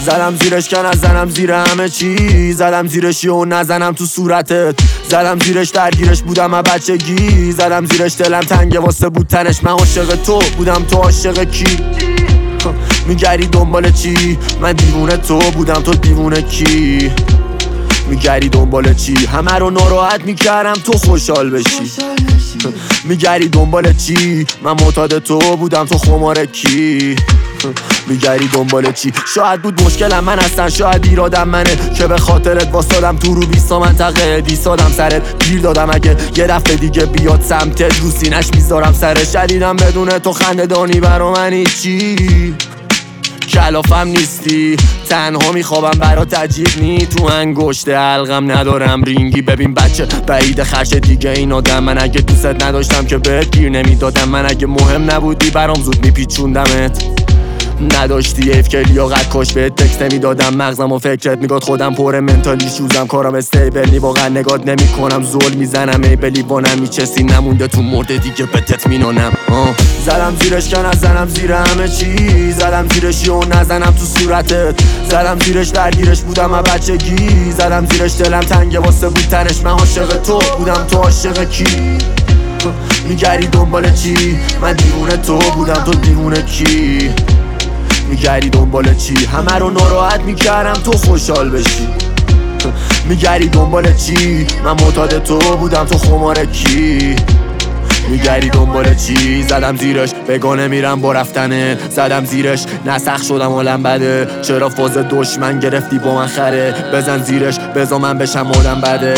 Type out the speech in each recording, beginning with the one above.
زدم زیرش که نزنم زیر همه چی، زدم زیرش و نزنم تو صورتت، زدم زیرش درگیرش بودم از بچگی، زدم زیرش دلم تنگه واسه بود تنش، من عاشق تو بودم تو عاشق کی؟ میگردی دنبال چی؟ من دیوونه تو بودم تو دیوونه کی؟ میگردی دنبال چی؟ همه رو ناراحت میکردم تو خوشحال بشی. میگردی دنبال چی؟ من معتاد تو بودم تو خمار کی؟ میگردی دنبال چی؟ شاید بود مشکلم من هستن، شاید ایرادم منه که به خاطرت واسادم تو رو 20 منطقه دیسادم سرت، گیر دادم اگه یه دفعه دیگه بیاد سمتت رو سینش میذارم سرش. شدیدم بدون تو خنده دانی برا من هیچی، کلافم نیستی، تنها میخوابم برات عجیب نی، تو انگشت حلقم ندارم رینگی. ببین بچه بعید خرش دیگه این آدم، من اگه دوست نداشتم که بهت گیر نمیدادم، من اگه مهم نبودی برام زود میپیچوندمت، نداشتی ایف که لیاقت کاش بهت تکست نمیدادم، مغزم و فکرت میگاد خودم پر منتالی شوزم، کارم استیبلی واقعا نگات نمیکنم، زول میزنم ای بلیوانم میچستی نمونده تو مرده دیگه بهت مینونم. زدم زیرش که نزنم زیر همه چی، زدم زیرش و نزنم تو صورتت، زدم زیرش درگیرش بودم از بچگی، زدم زیرش دلم تنگه واسه بود تنش، من عاشق تو بودم تو عاشق کی؟ میگردی دنبال چی؟ من دیوونه تو بودم تو دیوونه کی؟ میگردی دنبال چی؟ همه رو ناراحت میکردم تو خوشحال بشی. میگردی دنبال چی؟ من معتاد تو بودم تو خمار کی؟ میگردی دنبال چی؟ زدم زیرش بگانه میرم با رفتنه، زدم زیرش نسخ شدم حالم بده، چرا فاز دشمن گرفتی با من خره، بزن زیرش بزا من بشم آدم بده.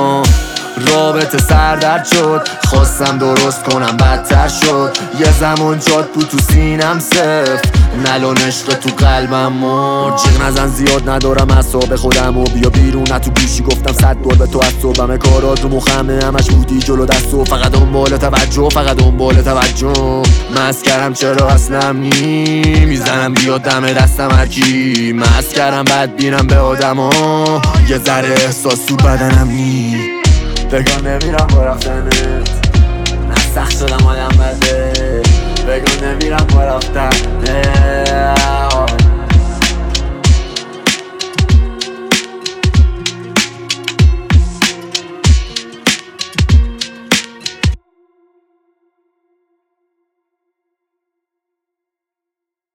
رابطه سردرد شد، خواستم درست کنم بدتر شد، یه زمان جاد بود تو سینم سفت، نلان عشق تو قلبم مرد، جیغ نزن زیاد ندارم اعصاب خودم و بیا بیرون، نه تو گوشی گفتم 100 بار به تو از صبحم، کارات رو مخمه همش بودی جلو دست و فقط دنبال توجه، فقط دنبال توجه، مسکرم چرا اصلم نی، میزنم بیاد دم دستم هرکی، مسکرم بد بینم به آدما، یه ذره احساس تو بدنم نی، بگم نمیرم با رفتنه.